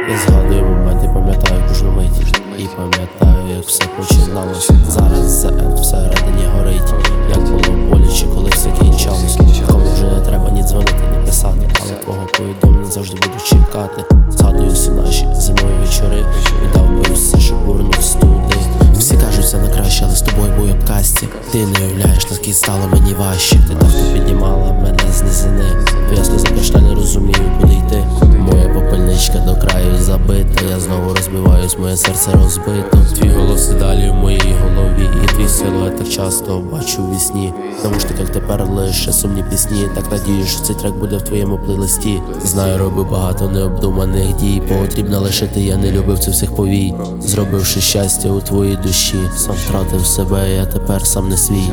Я згадую моменти, пам'ятаю кожну мить. І пам'ятаю, як все починалось. Зараз це всередині горить. Як було боляче, коли все кінчалось. Кому вже не треба ні дзвонити, ні писати, але твого повідомлення завжди буду чекати. Згадую всі наші зимові вечори. Віддав би все, щоб бурнув туди. Всі кажуть, це на краще, але з тобою бою об касті. Ти не уявляєш, наскільки стало мені важче. Ти давно піднімала мене з низини. Я сказав, не розумію, куди йти. Моя попельничка до краю забита. Я знову розбиваюсь, моє серце розбито. Твій голос і далі в моїй голові. І твій силует так часто бачу в вісні. Тому що як тепер лише сумні пісні. Так надію, що цей трек буде в твоєму плейлисті. Знаю, робив багато необдуманих дій. Потрібно лишити, я не любив цих всіх повій. Зробивши щастя у твоїй душі, сам втратив себе, я тепер сам не свій.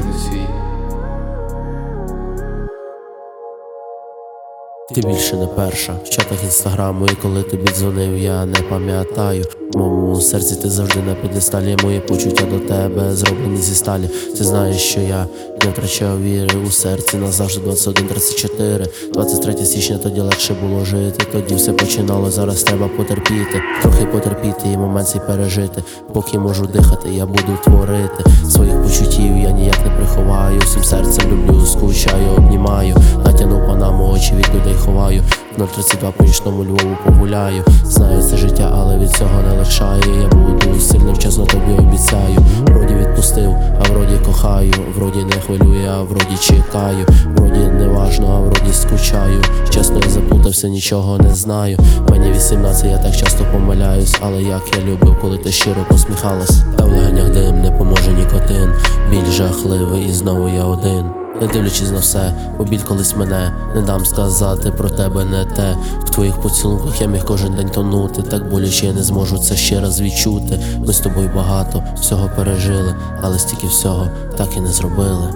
Ти більше не перша в чатах інстаграму, і коли тобі дзвонив, я не пам'ятаю. В моєму серці ти завжди на підесталі. Мої почуття до тебе зроблені зі сталі. Ти знаєш, що я не втрачав віри у серці назавжди. 21:34 23 січня, тоді легше було жити. Тоді все починало, зараз треба потерпіти. Трохи потерпіти і момент цей пережити. Поки можу дихати, я буду творити. Своїх почуттів я ніяк не приховаю. Всім серцем люблю, скучаю, обнімаю. Натягнув панаму, очі від людей ховаю. 0:32 по нічному Львову погуляю. Знаю, це життя, але від цього не легшає. Я буду сильним, чесно тобі обіцяю. Вроді відпустив, а вроді кохаю. Вроді не хвилює, а вроді чекаю. Вроді не важно, а вроді скучаю. Чесно, я заплутався, нічого не знаю. Мені 18, я так часто помиляюсь. Але як я любив, коли ти щиро посміхалась. Та в легенях дим не поможе нікотин. Біль жахливий, і знову я один. Не дивлячись на все, бо біль колись мене. Не дам сказати про тебе не те. В твоїх поцілунках я міг кожен день тонути. Так боляче я не зможу це ще раз відчути. Ми з тобою багато всього пережили, але стільки всього так і не зробили.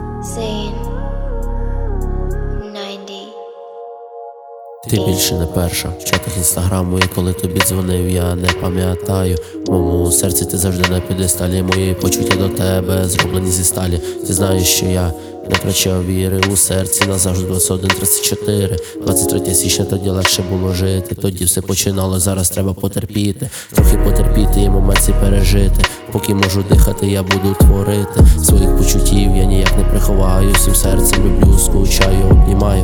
Ти більше не перша в чатах інстаграму, і коли тобі дзвонив, я не пам'ятаю. В моєму серці ти завжди на підесталі. Мої почуття до тебе зроблені зі сталі. Ти знаєш, що я не втрачав віри у серці назавжди. 21:34 23 січня, тоді легше було жити. Тоді все починало, зараз треба потерпіти. Трохи потерпіти і момент цей пережити. Поки можу дихати, я буду творити. Своїх почуттів я ніяк не приховаю. Всім серцем люблю, скучаю, обнімаю.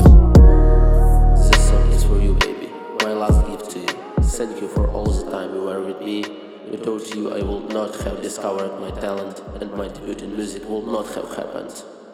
Thank you for all the time you were with me. Without you I would not have discovered my talent, and my debut in music would not have happened.